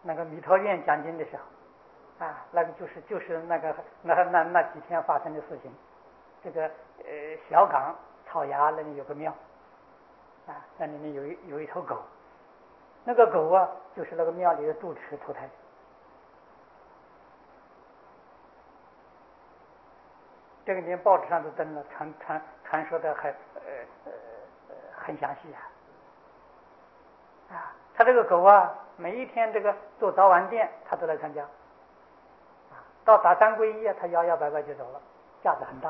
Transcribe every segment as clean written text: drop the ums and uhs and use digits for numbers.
那个弥陀院讲经的时候，那个就是那几天发生的事情。这个小港草衙那里有个庙，那里面有一头狗，那个狗就是那个庙里的住持投胎的。这个连报纸上都登了，传说的很详细他这个狗每一天这个做早晚殿他都来参加，到打三皈依他摇摇摆摆就走了，架子很大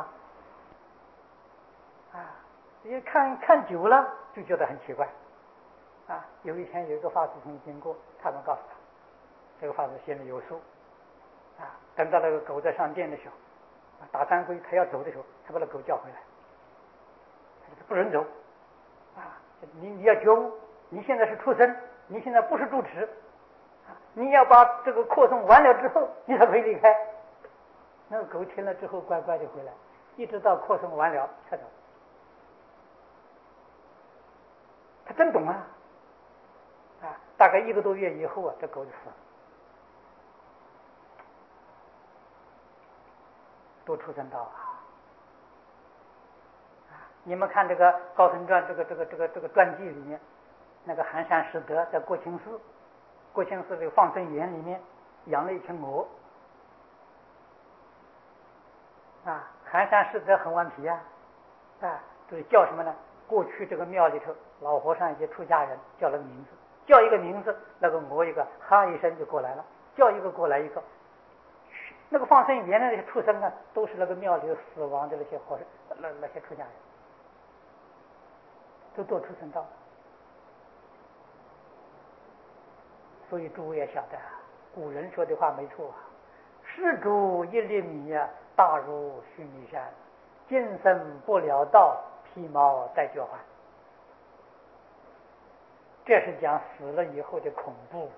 也看久了就觉得很奇怪有一天有一个法师从经过，他们告诉他，这个法师心里有数等到那个狗在上殿的时候，打三皈他要走的时候，他把那狗叫回来，他不准走你要觉悟，你现在是畜生，你现在不是住持你要把这个扩诵完了之后你才可以离开。那个狗听了之后乖乖的回来，一直到扩诵完了才走。他真懂大概1个多月以后这狗就死了。多畜生道你们看这个《高僧传》这个传记里面，那个寒山拾得在国清寺这个放生园里面养了一群鹅寒山拾得很顽皮就是叫什么呢？过去这个庙里头老和尚一些出家人叫了个名字，叫一个名字，那个鹅一个哈一声就过来了，叫一个过来一个。那个放生园的那些畜生都是那个庙里死亡的那些和尚，那些出家人，都做畜生道。所以诸位也晓得古人说的话没错施主一粒米大如须弥山，今生不了道，披毛戴脚环。这是讲死了以后的恐怖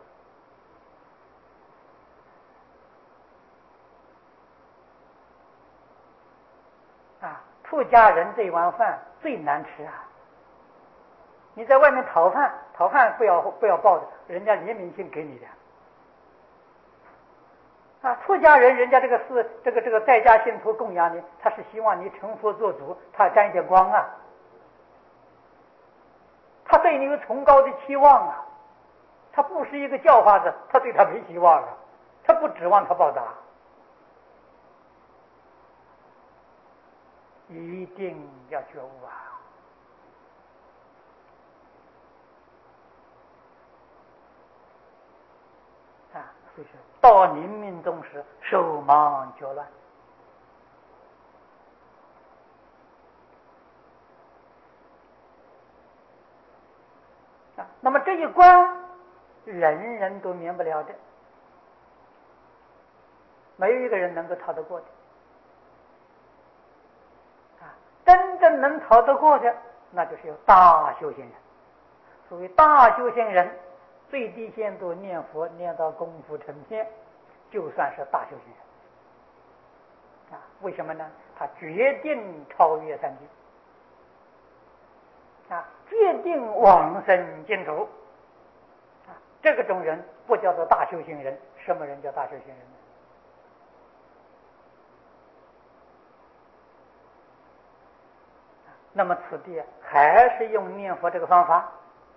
出家人这碗饭最难吃你在外面讨饭不要抱着，人家怜悯心给你的出家人人家这个在家信徒供养你，他是希望你成佛做主，他沾一点光他对你有崇高的期望他不是一个叫法子，他对他没期望他不指望他报答。一定要觉悟所以说到临命终时，手忙脚乱那么这一关人人都免不了的，没有一个人能够逃得过的真正能逃得过的，那就是有大修行人。所谓大修行人，最低限度念佛念到功夫成片，就算是大修行人为什么呢？他决定超越三界决定往生净土这个种人不叫做大修行人。什么人叫大修行人呢？那么此地还是用念佛这个方法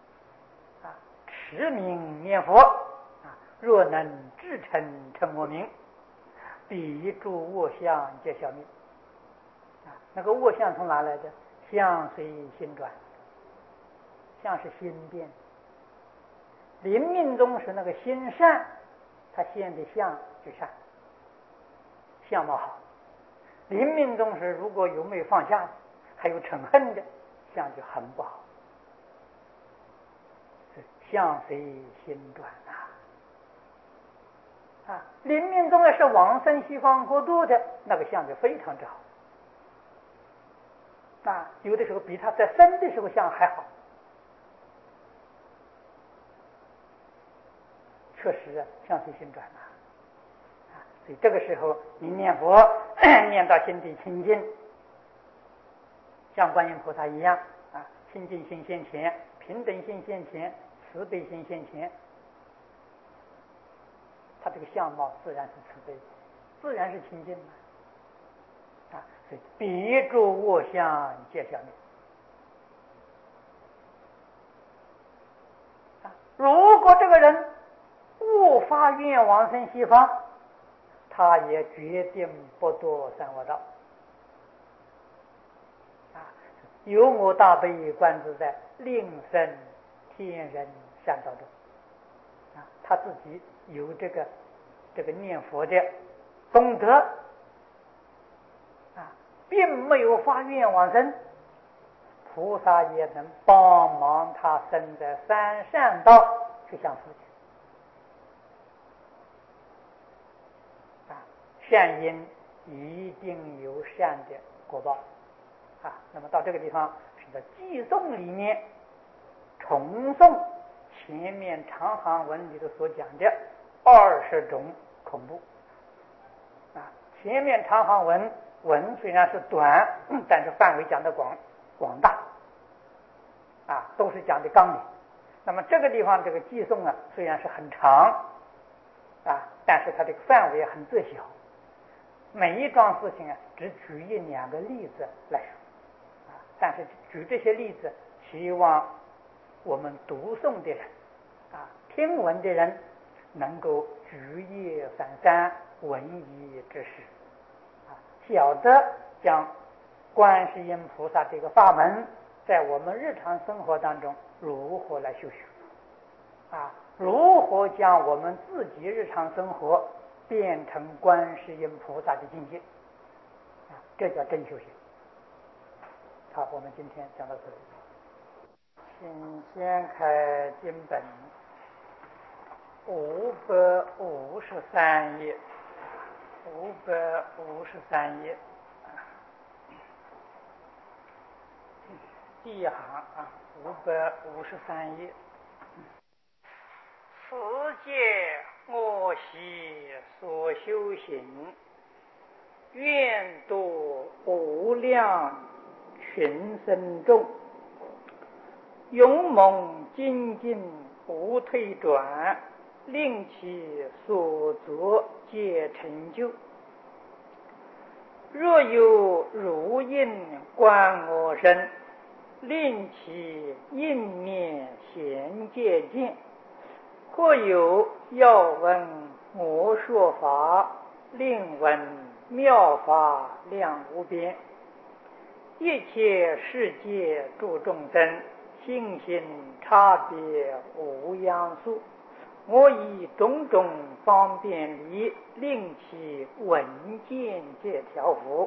持名念佛若能至诚称我名，彼诸恶相皆消灭那个恶相从哪来的？相随心转，相是心变，临命终时那个心善，他现的相就善，相貌好。临命终时如果有没有放下的，还有嗔恨的，相就很不好。相随心转临命终要是往生西方国度的，那个相就非常之好有的时候比他在生的时候相还好。确实相随心转所以这个时候你念佛念到心地清净，像观音菩萨一样清净心现前，平等心现前，慈悲心现前这个相貌自然是慈悲，自然是清净的啊。所以别诸恶相皆消灭啊。如果这个人无发愿往生西方，他也决定不堕三恶道啊。有我大悲观自在，令生天人善道中啊。他自己有这个念佛的功德啊，并没有发愿往生，菩萨也能帮忙他生在三善道去享福去啊。善因一定有善的果报啊。那么到这个地方是在偈颂里面重诵前面长行文里头所讲的20种恐怖啊。前面长行文虽然是短，但是范围讲的广大啊，都是讲的纲领。那么这个地方这个偈颂啊，虽然是很长啊，但是它这个范围很窄小，每一桩事情啊，只举1-2个例子来说啊。但是举这些例子，希望我们读诵的人啊，听闻的人能够举一反三，闻一知识啊，晓得将观世音菩萨这个法门在我们日常生活当中如何来修学啊，如何将我们自己日常生活变成观世音菩萨的境界啊，这叫真修行。好，我们今天讲到这里，请先开经本553页，553页第一行啊，553页。此界我昔所修行，愿度无量群生众，勇猛精进不退转，令其所作皆成就。若有如应观我身，令其应念贤戒见。或有要闻我说法，令闻妙法量无边。一切世界诸众生，性心差别无样数。我以种种方便力，令其闻见这条佛。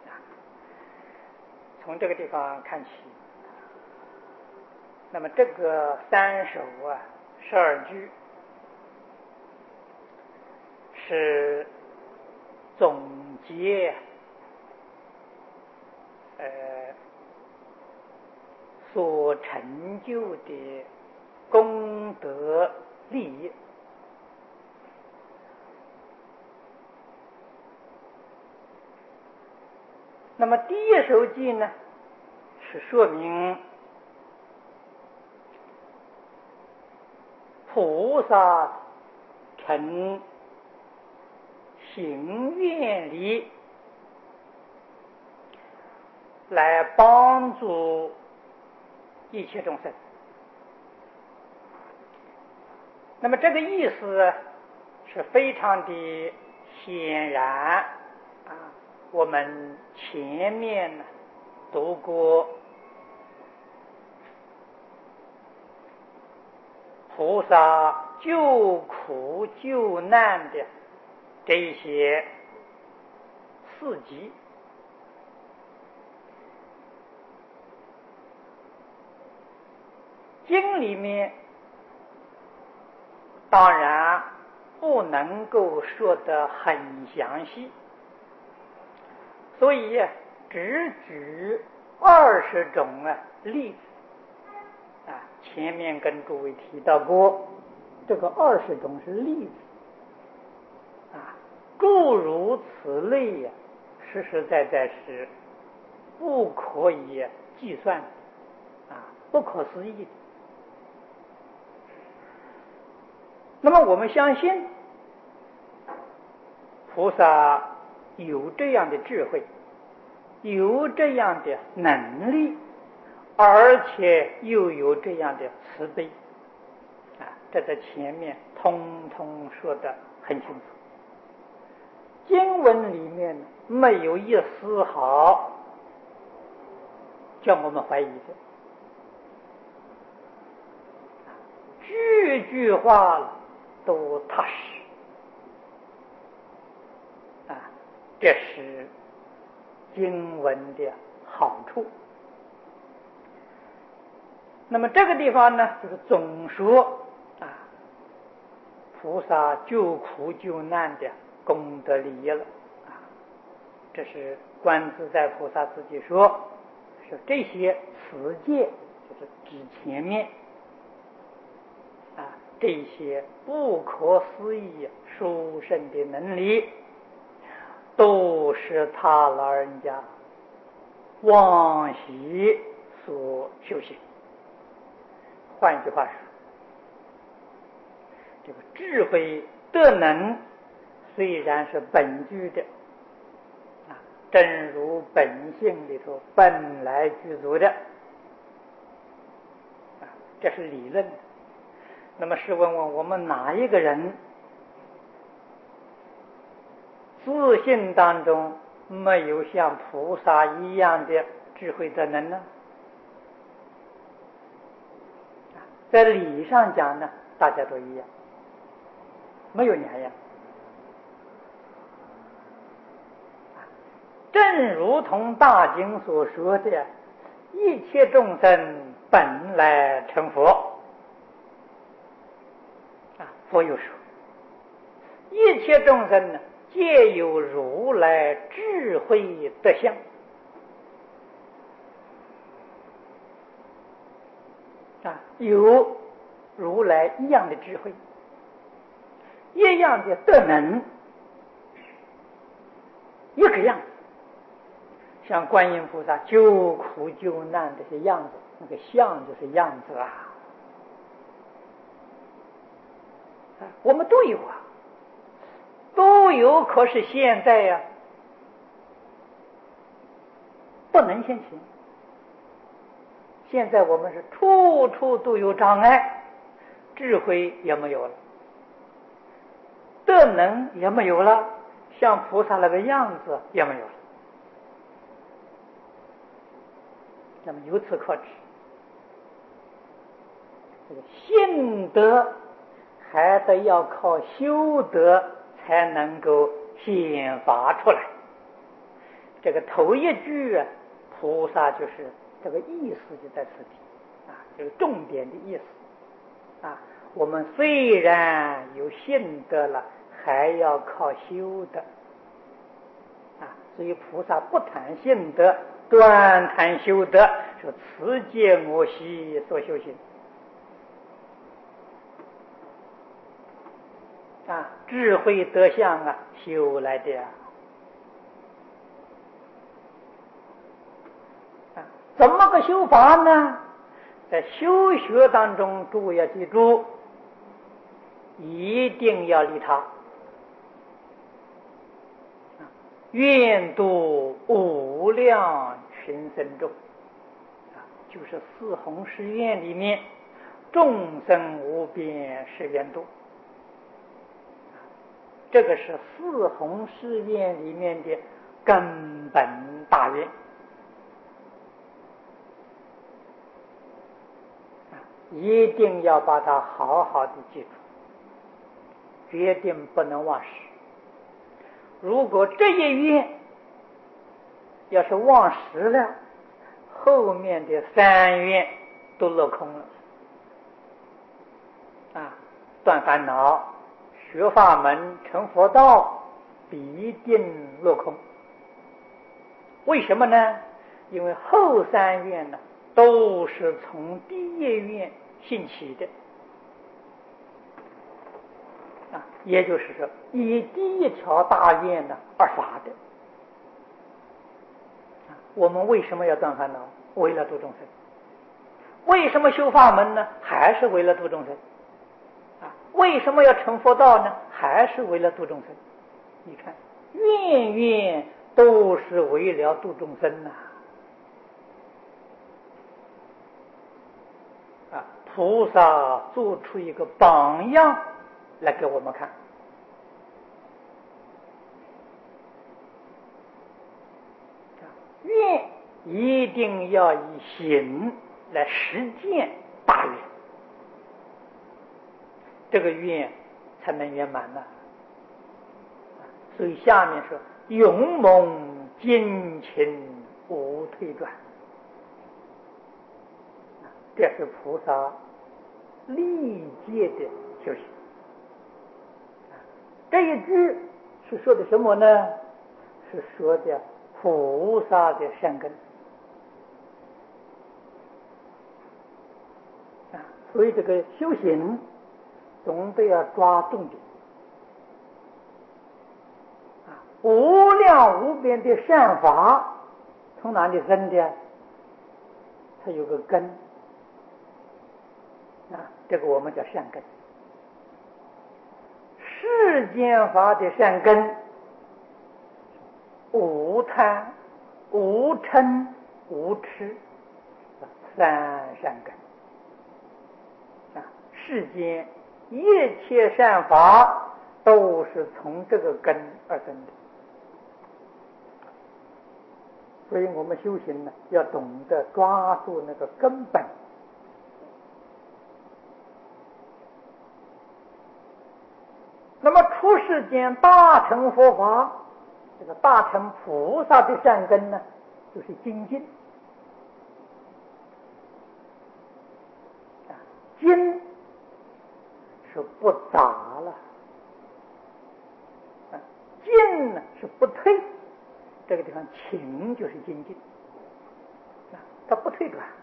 从这个地方看起，那么这个3首啊，12句是总结所成就的功德利益。那么第一首偈呢，是说明菩萨成行愿力来帮助一切众生。那么这个意思是非常的显然啊。我们前面读过菩萨救苦救难的这些事迹，经里面当然不能够说得很详细，所以只举20种例子啊。前面跟诸位提到过，这个20种是例子啊，诸如此类实实在在是不可以计算啊，不可思议的。那么我们相信菩萨有这样的智慧，有这样的能力，而且又有这样的慈悲这在前面通通说得很清楚。经文里面没有一丝毫叫我们怀疑的，句句话都踏实这是经文的好处。那么这个地方呢，就是总说菩萨救苦救难的功德利益了这是观自在菩萨自己说这些此界就是指前面这些不可思议殊胜的能力，都是他老人家往昔所修行。换句话说，这个智慧德能虽然是本具的正如本性里头本来具足的这是理论。那么试问问我们哪一个人自信当中没有像菩萨一样的智慧德能呢？在理上讲呢，大家都一样，没有两样。正如同大经所说的，一切众生本来成佛佛有说，一切众生呢，皆有如来智慧德相有如来一样的智慧，一样的德能，一个样子。像观音菩萨救苦救难这些样子，那个相就是样子我们都有都有，可是现在不能现行。现在我们是处处都有障碍，智慧也没有了，德能也没有了，像菩萨那个样子也没有了。那么由此可知，这个信德还得要靠修德才能够显发出来。这个头一句菩萨就是这个意思就在此地这个重点的意思我们虽然有信德了，还要靠修德所以菩萨不谈信德，专谈修德，说此界我昔所修行智慧德相修来的怎么个修法呢？在修学当中，诸位要记住，一定要利他愿度无量群生众就是四弘誓愿里面众生无边誓愿度，这个是四弘誓愿里面的根本大愿一定要把它好好的记住，决定不能忘失。如果这一愿要是忘失了，后面的三愿都落空了断烦恼、学法门、成佛道必定落空。为什么呢？因为后三愿呢都是从第一愿兴起的也就是说以第一条大愿呢而发的我们为什么要断烦恼？为了度众生。为什么修法门呢？还是为了度众生为什么要成佛道呢？还是为了度众生你看，愿愿都是为了度众生呐！菩萨做出一个榜样来给我们看。愿一定要以行来实践大愿，这个愿才能圆满呢。所以下面说勇猛精勤无退转，这是菩萨历届的修行。这一句是说的什么呢？是说的菩萨的善根。所以这个修行总得要抓重点。无量无边的善法从哪里生的？它有个根，这个我们叫善根。世间法的善根，无贪、无嗔、无痴，三善根。世间一切善法都是从这个根而生的。所以我们修行呢，要懂得抓住那个根本。那么出世间大乘佛法，这个大乘菩萨的善根呢，就是精进。精是不杂了，进呢是不退。这个地方勤就是精进，它不退转。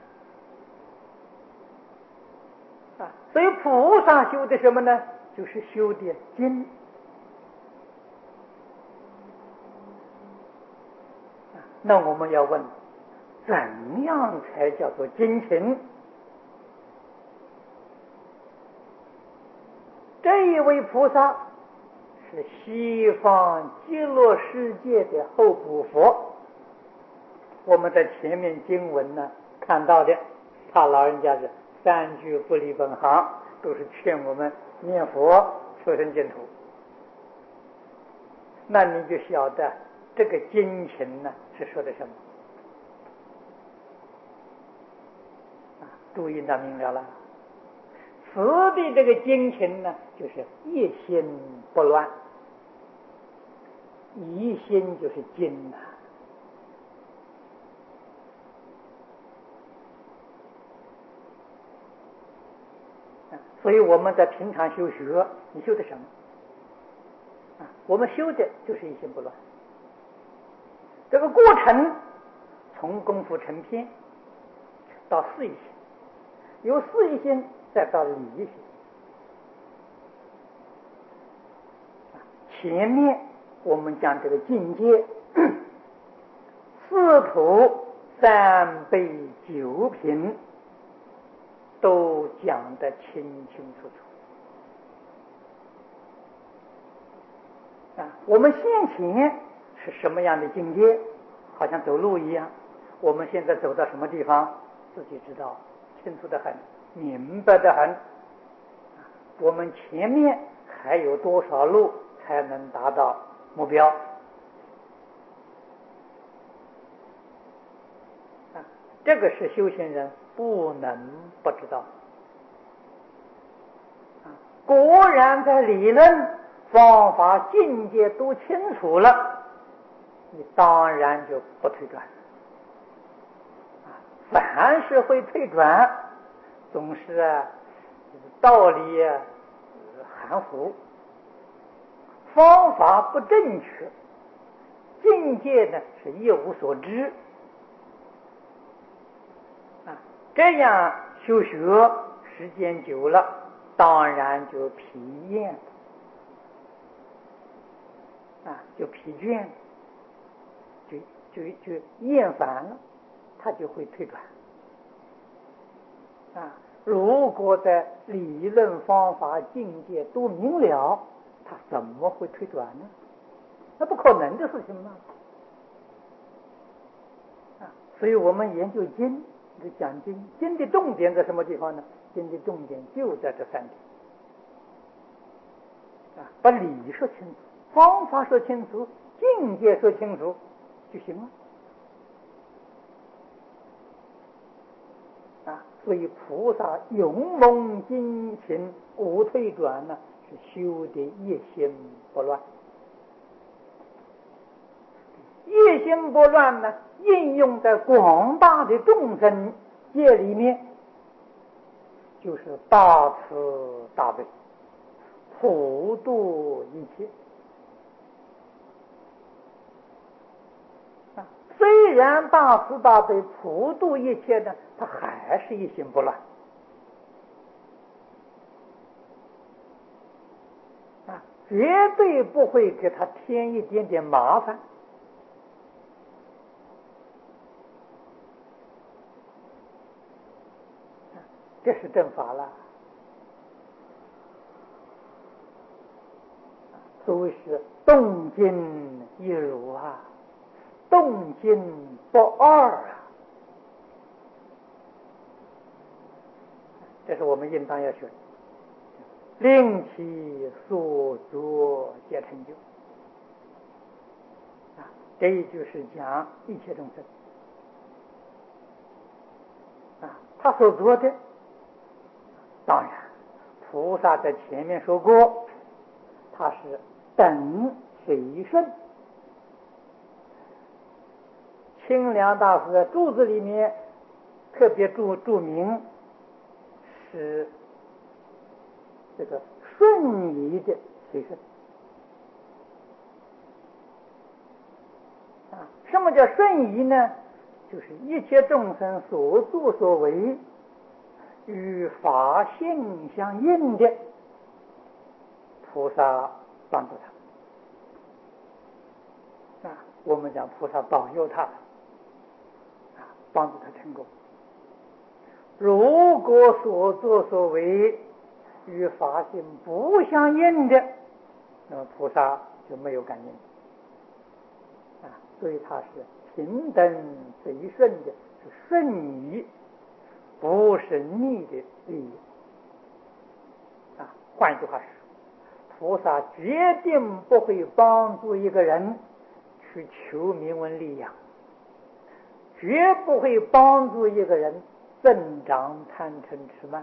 所以菩萨修的什么呢？就是修的精。那我们要问，怎样才叫做精勤？这一位菩萨是西方极乐世界的后补佛。我们在前面经文呢看到的，他老人家是三句不离本行，都是劝我们念佛求生净土。那你就晓得这个精勤呢是说的什么？注意到明了了。此的这个精勤呢，就是一心不乱，一心就是精呐。所以我们在平常修学，你修的什么？我们修的就是一心不乱。这个过程从功夫成片到事业心，由事业心再到理业心。前面我们讲这个境界，四土三辈九品都讲得清清楚楚。我们先前是什么样的境界？好像走路一样。我们现在走到什么地方，自己知道，清楚得很，明白得很。我们前面还有多少路才能达到目标？这个是修行人不能不知道。果然在理论方法境界都清楚了，你当然就不退转。凡是会退转，总是道理含糊，方法不正确，境界呢是一无所知。这样修学时间久了，当然就疲厌，就疲倦，就厌烦了，他就会退转。如果在理论方法境界都明了，他怎么会退转呢？ 那不可能的事情嘛。所以我们研究经，讲经的重点在什么地方呢？经的重点就在这3点。把理说清楚，方法说清楚，境界说清楚就行了。所以菩萨勇猛精勤无退转呢，是修的一心不乱。一心不乱呢，应用在广大的众生界里面，就是大慈大悲，普度一切。虽然大慈大悲普度一切呢，他还是一心不乱。绝对不会给他添一点点麻烦。这是正法了。所谓是动静一如啊，动静不二啊。这是我们应当要学的。令其所作皆成就。这就是讲一切众生。他所做的，当然菩萨在前面说过，他是等随顺。清凉大师在注子里面特别注明是这个顺宜的随顺。什么叫顺宜呢？就是一切众生所作所为与法性相应的，菩萨帮助他。我们讲菩萨保佑他，帮助他成功。如果所作所为与法性不相应的，那么菩萨就没有感应。所以他是平等随顺的，是顺宜，不是逆的利益。换句话说，菩萨决定不会帮助一个人去求名闻利养，绝不会帮助一个人增长贪嗔痴慢。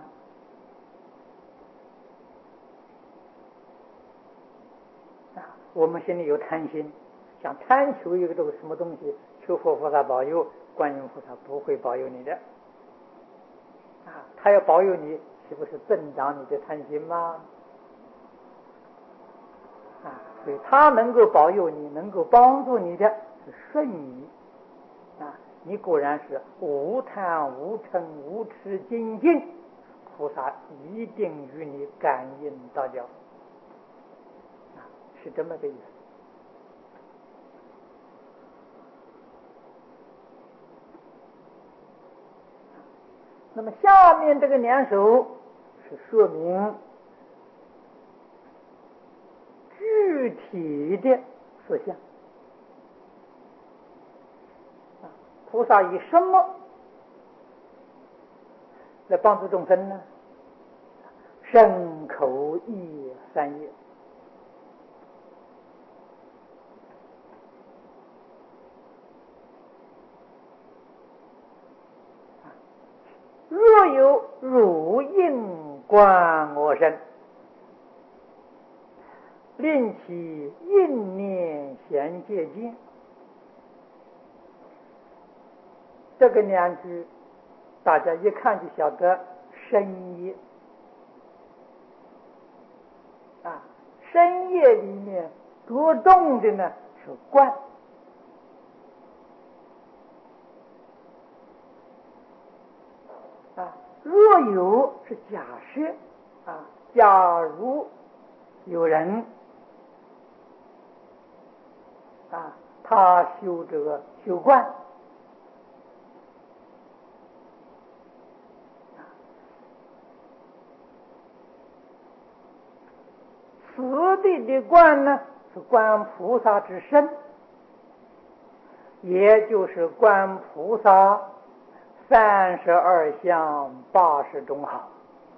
我们心里有贪心，想贪求一个什么东西，求佛菩萨保佑，观音菩萨不会保佑你的。他要保佑你，岂不是增长你的贪心吗？所以他能够保佑你，能够帮助你的是顺宜。你果然是无贪无嗔无痴精进，菩萨一定与你感应道交。是这么个意思。那么下面这个2首是说明具体的事项。菩萨以什么来帮助众生呢？身口意3业。若有如应观我身，令其应念贤戒见。这个2句大家一看就晓得身业。身业里面着重的呢是观。若有是假设。假如有人他修这个修观，此地的观呢是观菩萨之身，也就是观菩萨32相80种好。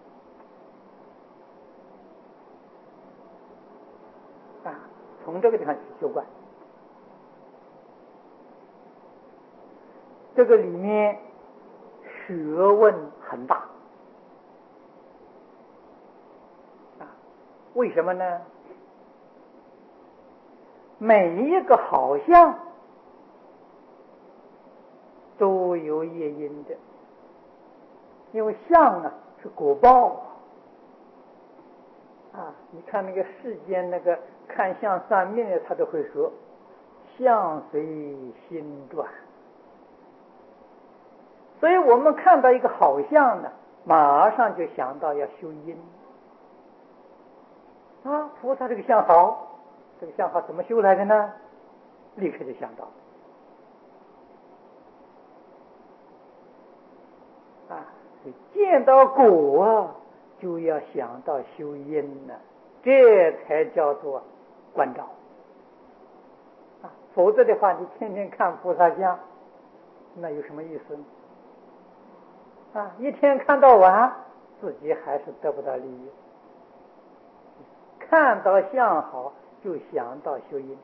从这个地方去修观，这个里面学问很大为什么呢？每一个好像都有业因的，因为相是果报你看那个世间那个看相算命的，他都会说相随心转，所以我们看到一个好相呢，马上就想到要修因菩萨这个相好，这个相好怎么修来的呢？立刻就想到见到果就要想到修因了，这才叫做关照否则的话，你天天看菩萨像，那有什么意思呢？一天看到晚，自己还是得不到利益。看到相好，就想到修因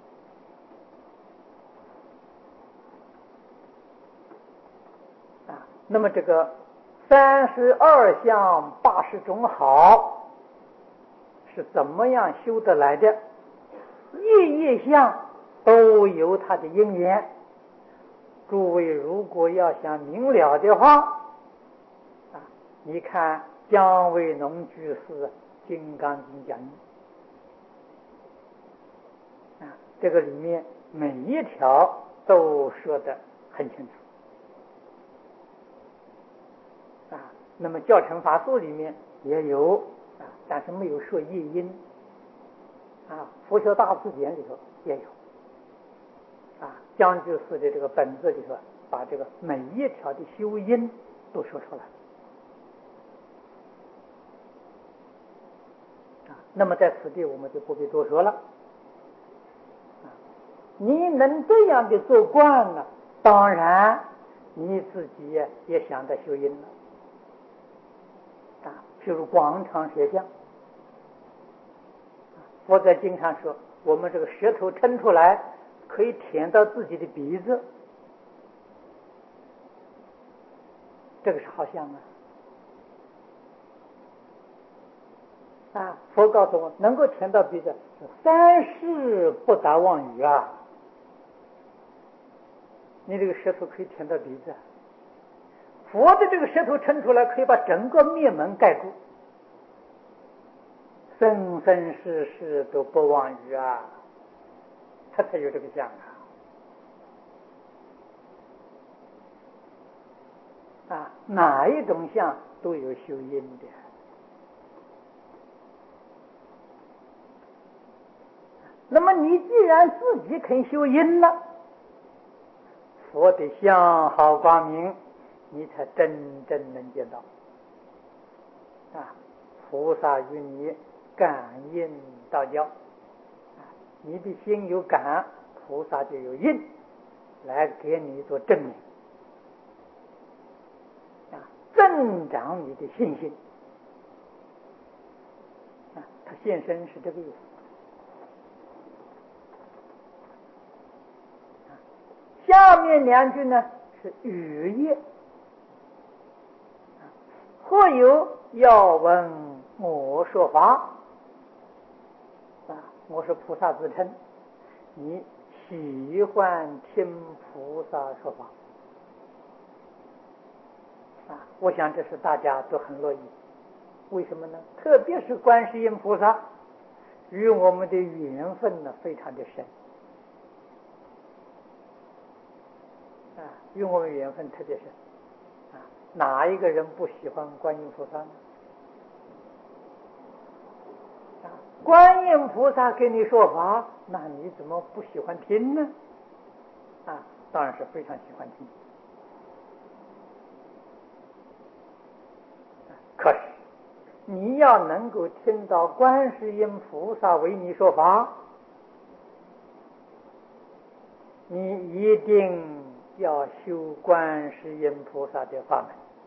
那么这个32相80种好是怎么样修得来的？一相都有它的因缘。诸位如果要想明了的话你看姜维农居士《金刚经》讲义这个里面每一条都说得很清楚那么教程法术里面也有但是没有说业因佛学大辞典里头也有江居士的这个本子里头把这个每一条的修因都说出来那么在此地我们就不必多说了你能这样的做惯了，当然你自己也想着修因了譬如广场舌相佛在经上说我们这个舌头抻出来可以舔到自己的鼻子，这个是好像佛告诉我能够舔到鼻子三世不达妄语你这个舌头可以舔到鼻子佛的这个舌头抻出来可以把整个面门盖住，生生世世都不妄语他才有这个相哪一种相都有修因的那么你既然自己肯修因了，佛的相好光明你才真正能见到菩萨与你感应道交你的心有感，菩萨就有应来给你做证明增长你的信心他现身是这个意思下面两句呢是语业或有要闻我说法我是菩萨自称，你喜欢听菩萨说法我想这是大家都很乐意。为什么呢？特别是观世音菩萨与我们的缘分呢非常的深与我们缘分特别深哪一个人不喜欢观音菩萨呢？观音菩萨给你说法，那你怎么不喜欢听呢？当然是非常喜欢听。可是你要能够听到观世音菩萨为你说法， 你一定要修观世音菩萨的法门，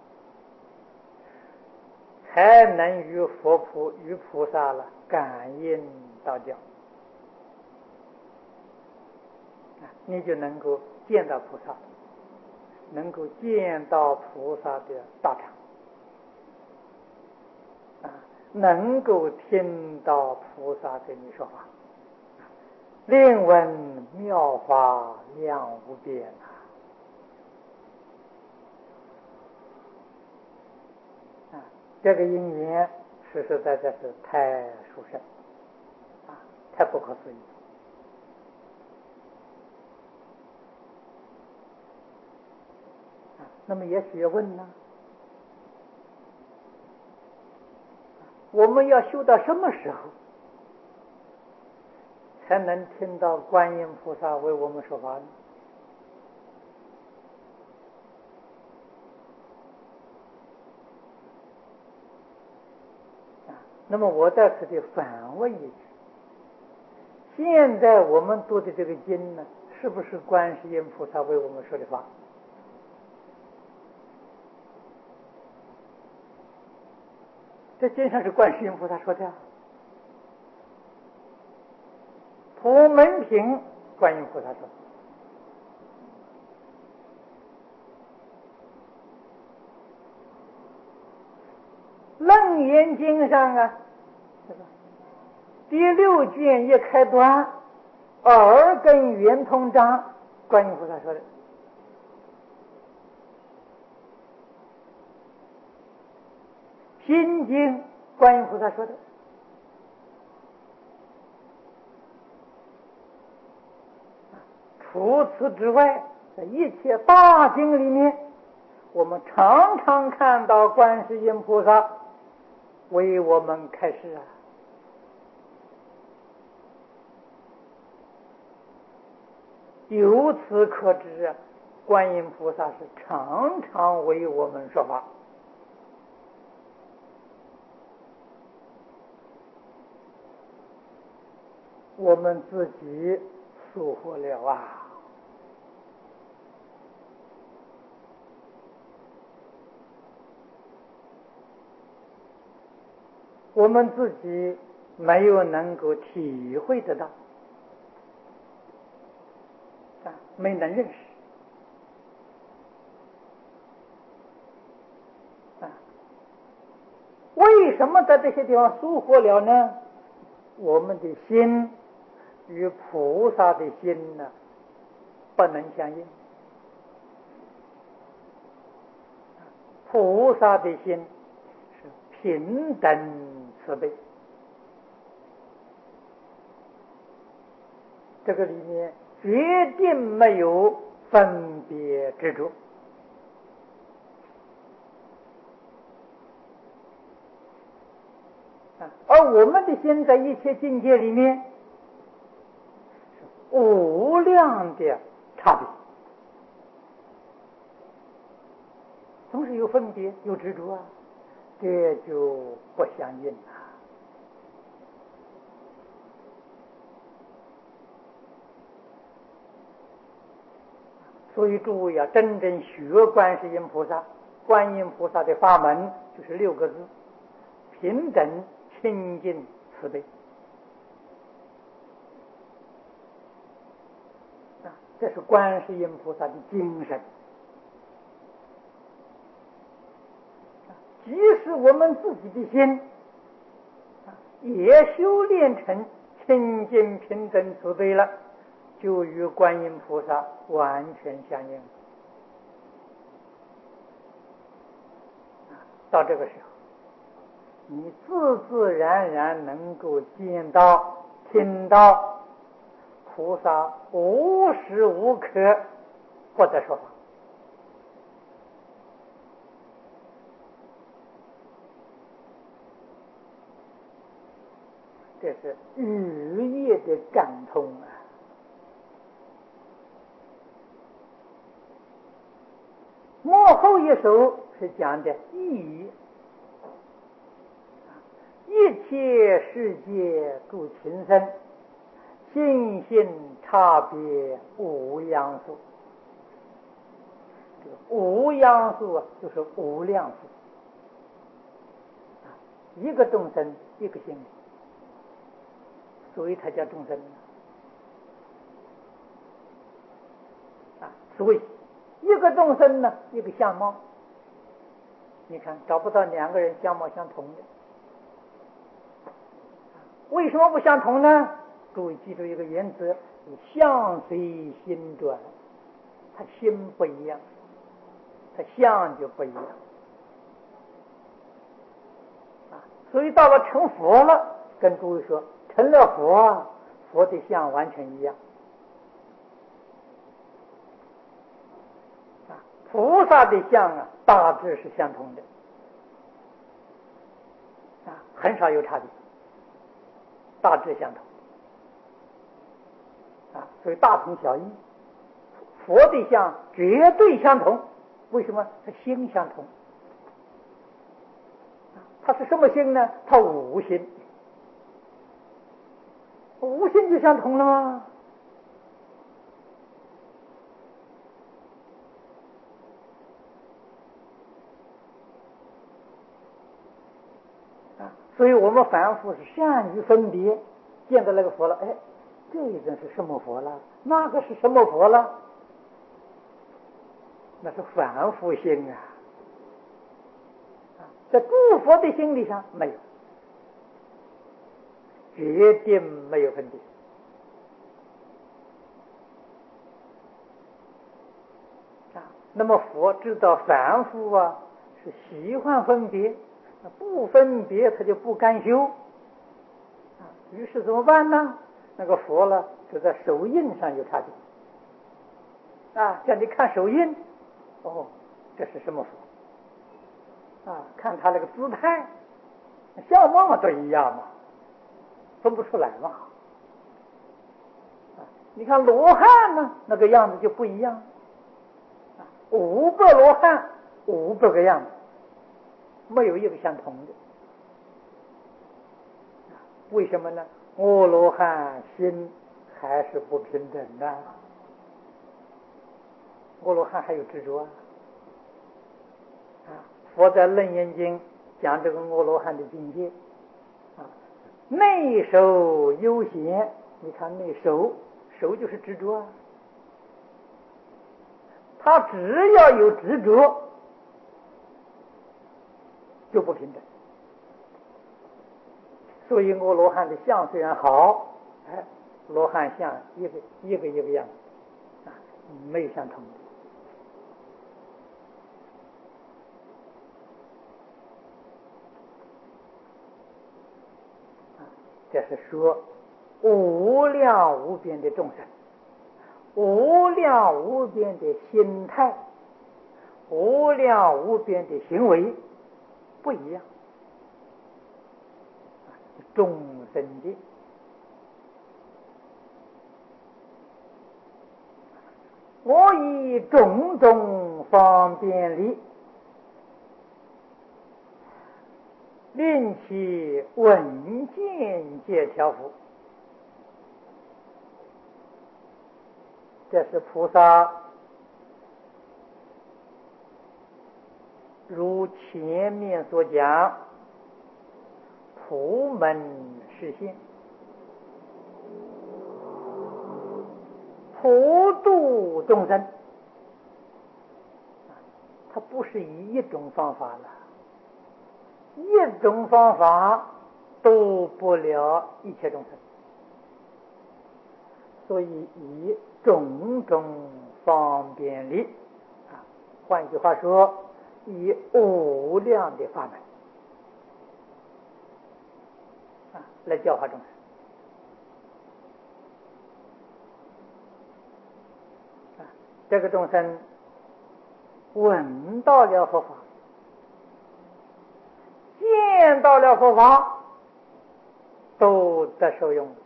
才能与菩萨了感应道交，你就能够见到菩萨，能够见到菩萨的道场，能够听到菩萨跟你说话，令闻妙法量无边这个因缘实实在在是太殊胜太不可思议。那么也许要问呢，我们要修到什么时候才能听到观音菩萨为我们说法呢？那么我在此地反问一句，现在我们读的这个经呢，是不是观世音菩萨为我们说的法？这经上是观世音菩萨说的普门品观音菩萨说，楞严经上第6卷一开端耳根圆通章观音菩萨说的，心经观音菩萨说的，除此之外，在一切大经里面，我们常常看到观世音菩萨为我们开示由此可知观音菩萨是常常为我们说法。我们自己疏忽了我们自己没有能够体会得到没能认识为什么在这些地方疏忽了呢？我们的心与菩萨的心呢不能相应，菩萨的心是平等慈悲，这个里面决定没有分别执着。而我们的心在一切境界里面是无量的差别，总是有分别有执着这就不相应了。所以诸位要真正学观世音菩萨，观音菩萨的法门就是6个字：平等清净慈悲。这是观世音菩萨的精神。即使我们自己的心也修炼成清净平等慈悲了，就与观音菩萨完全相应。到这个时候，你自自然然能够见到听到菩萨无时无刻不在说法。这是日夜的感通幕后一首是讲的意，一切世界诸群生，心性差别无央数。这个无央数啊，就是无量数。一个众生一个心理，所以它叫众生所以一个众生呢，一个相貌。你看找不到两个人相貌相同的，为什么不相同呢？诸位记住一个原则：相随心转，他心不一样，他相就不一样所以到了成佛了，跟诸位说，成了佛，佛的相完全一样菩萨的相大致是相同的很少有差别，大致相同所以大同小异。佛的相绝对相同，为什么？他心相同。他是什么心呢？他无心，无心就相同了吗？所以我们凡夫是善于分别，见到那个佛了，这一尊是什么佛了？那个是什么佛了？那是凡夫心在诸佛的心理上没有，绝对没有分别那么佛知道凡夫是喜欢分别，不分别他就不甘休于是怎么办呢？那个佛了就在手印上有差别叫你看手印，这是什么佛看他那个姿态相貌都一样嘛，分不出来嘛你看罗汉呢，那个样子就不一样5个罗汉500个样子，没有一个相同的为什么呢？阿罗汉心还是不平等的阿罗汉还有执着佛在楞严经讲这个阿罗汉的境界内守悠闲。你看内守就是执着他只要有执着就不平等。所以阿罗汉的相虽然好罗汉相一个样子没有相同的这是说无量无边的众生，无量无边的心态，无量无边的行为不一样众生界我以种种方便力令其闻见皆调伏。这是菩萨如前面所讲普门示现，普度众生它不是以一种方法了，一种方法度不了一切众生，所以以种种方便力换句话说，以无量的法门来教化众生这个众生闻到了佛法，见到了佛法，都得受用，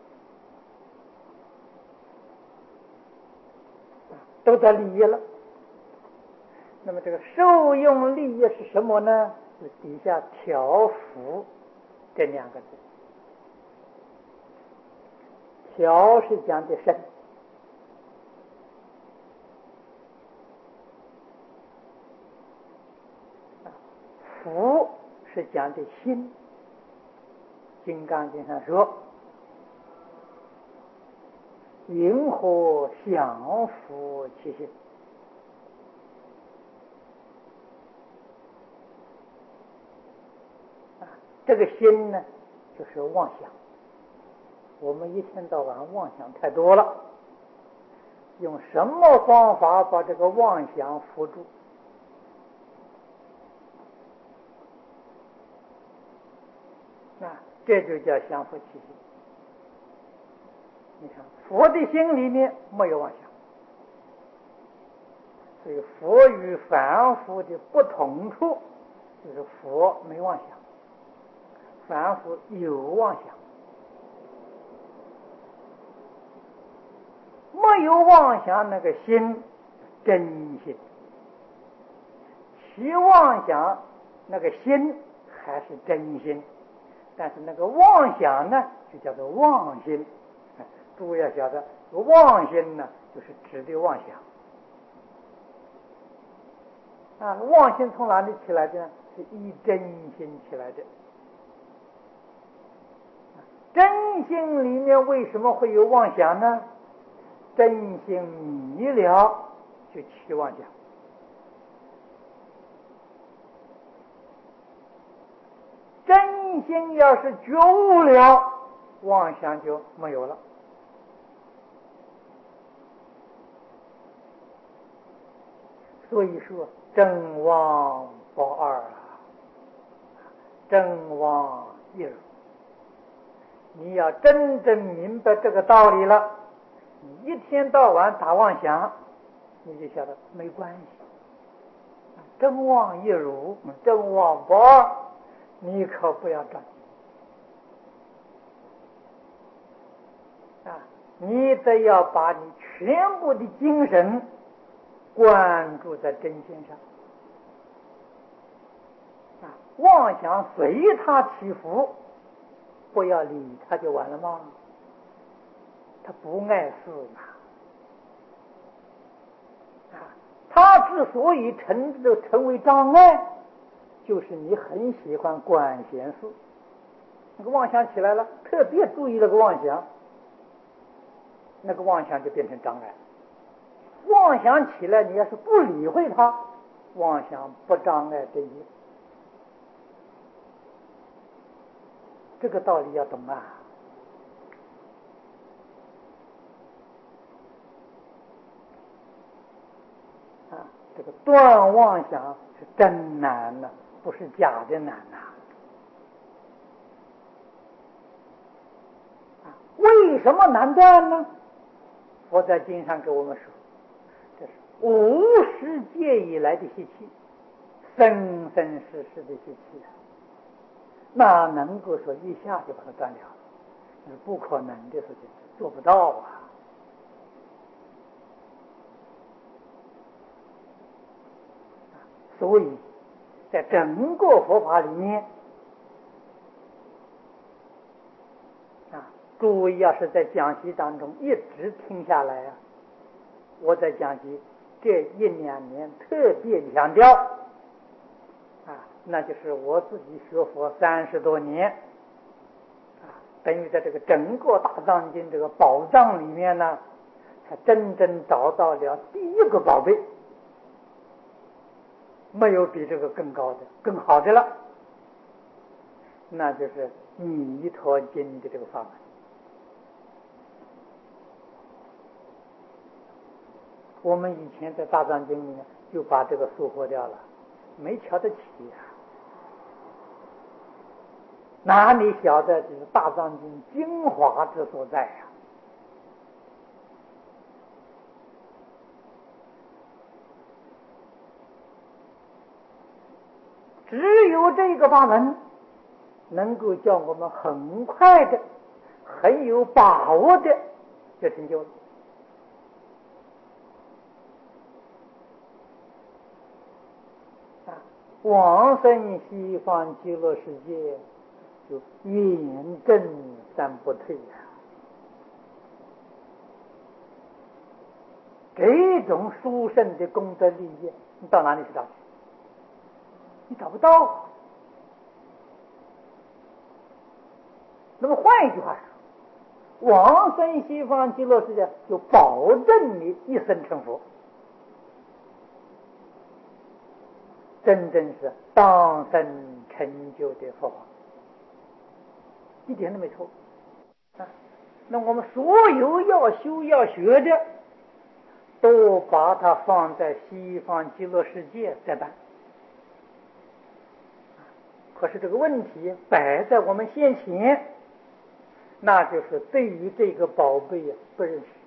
都得利益了。那么这个受用利益是什么呢？是底下调伏这2个字， 小是讲的身，福是讲的心。金刚经上说，云何降伏其心？这个心呢，就是妄想。我们一天到晚妄想太多了，用什么方法把这个妄想扶住？这就叫降伏其心。你看，佛的心里面没有妄想，所以佛与凡夫的不同处就是佛没妄想，凡夫有妄想。没有妄想那个心真心，其妄想那个心还是真心，但是那个妄想呢就叫做妄心。诸位要晓得，妄心呢就是指的妄想妄心从哪里起来的呢？是依真心起来的。真心里面为什么会有妄想呢？真心迷了就起妄想，真心要是觉悟了，妄想就没有了。所以说真妄不二真妄一如。你要真正明白这个道理了，你一天到晚打妄想，你就晓得没关系。真妄一如，真妄不二，你可不要着急你得要把你全部的精神关注在真心上妄想随它起伏，不要理它就完了吗？他不碍事嘛他之所以成为障碍，就是你很喜欢管闲事。那个妄想起来了，特别注意那个妄想，那个妄想就变成障碍。妄想起来，你要是不理会它，妄想不障碍真心。这个道理要懂这个断妄想是真难了，不是假的难为什么难断呢？佛在经上给我们说，这是无始界以来的习气，生生世世的习气哪能够说一下就把它断了？是不可能的事情，做不到所以在整个佛法里面诸位要是在讲习当中一直听下来我在讲习这1-2年特别强调那就是我自己学佛30多年等于在这个整个大藏经这个宝藏里面呢，才真正找到了第一个宝贝，没有比这个更高的更好的了，那就是弥陀经的这个法门。我们以前在大藏经里面就把这个疏忽掉了，没瞧得起哪里晓得这是大藏经精华之所在只有这个法门能够叫我们很快的很有把握的就成就了往生西方极乐世界就远证三不退这种殊胜的功德利益，你到哪里去找去？你找不到。那么换一句话说，往生西方极乐世界就保证你一生成佛，真正是当生成就的佛法，一点都没错啊。那我们所有要修要学的，都把它放在西方极乐世界再办。可是这个问题摆在我们先前，那就是对于这个宝贝不认识。